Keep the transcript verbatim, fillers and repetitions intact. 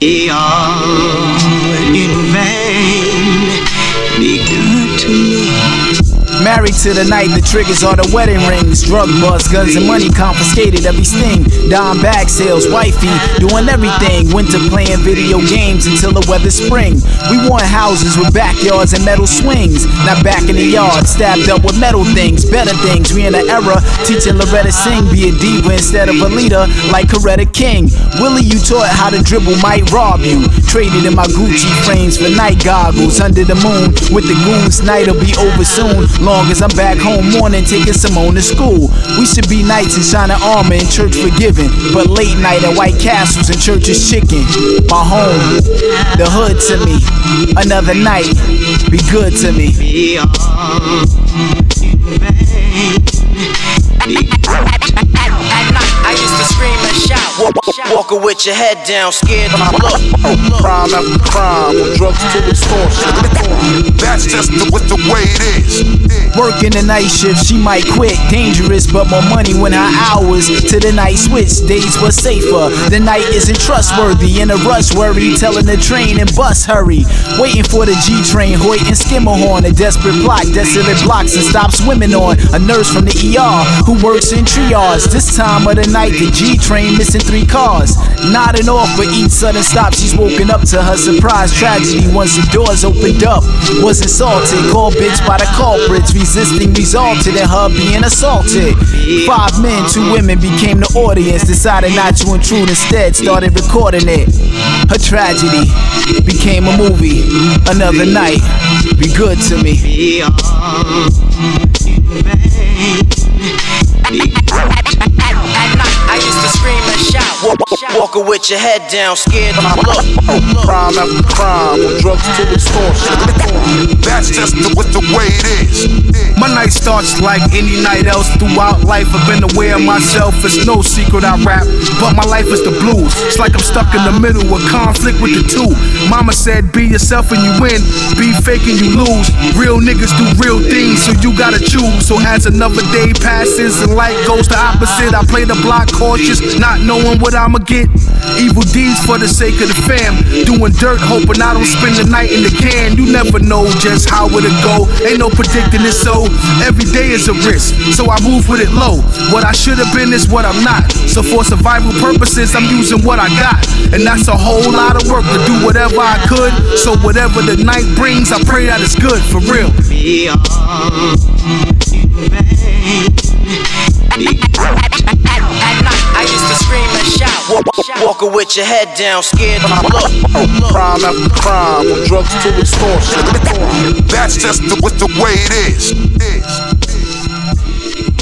They all in vain. Be good to me. Married to the night, the triggers are the wedding rings. Drug bust, guns and money confiscated every sting. Dime bag sales, wifey, doing everything. Winter playing video games until the weather spring. We want houses with backyards and metal swings. Not back in the yard, stabbed up with metal things. Better things, we in the era teaching Loretta Sing. Be a diva instead of a leader like Coretta King. Willie, you taught how to dribble might rob you. Traded in my Gucci frames for night goggles. Under the moon with the goons, night'll be over soon. Long as I'm back home morning taking Simone to school. We should be knights in shining armor and church forgiving, but late night at White Castles and church is chicken. My home, the hood to me. Another night, be good to me. Be all in vain. Be At night, I used to scream and shout. Walking with your head down, scared to look. Crime after crime, from drugs to extortion. That's just the, with the way it is. Working the night shift, she might quit. Dangerous, but more money when her hours to the night switch. Days were safer. The night isn't trustworthy. In a rush, worry, telling the train and bus hurry. Waiting for the G train, Hoyt and Skimmerhorn. A desperate plot, desolate blocks and stop swimming on. A nurse from the E R who works in triage. This time of the night, the G train missing three cars. Nodding off, but each sudden stop, she's woken up to her surprise tragedy. Once the doors opened up, was assaulted. Called bitch by the culprits. Resisting resulted in her being assaulted. Five men, two women became the audience. Decided not to intrude, instead started recording it. Her tragedy became a movie. Another night, be good to me. Be all in vain. Be At night, I used to scream and shout. Walking with your head down, scared to look. Crime after crime, from drugs to extortion. That's just the, with the way it is. My night starts like any night else. Throughout life I've been aware of myself. It's no secret I rap, but my life is the blues. It's like I'm stuck in the middle of conflict with the two. Mama said be yourself and you win, be fake and you lose. Real niggas do real things, so you gotta choose. So as another day passes and light goes the opposite, I play the block cautious, not knowing what I'ma get. Evil deeds for the sake of the fam. Doing dirt, hoping I don't spend the night in the can. You never know just how it'll go. Ain't no predicting it, so every day is a risk. So I move with it low. What I should have been is what I'm not. So for survival purposes, I'm using what I got. And that's a whole lot of work to do whatever I could. So whatever the night brings, I pray that it's good, for real. Be all in vain. Be At night, I used to scream and shout. Walking with your head down, scared to look. Crime after crime, from drugs to extortion. That's just the, with the way it is.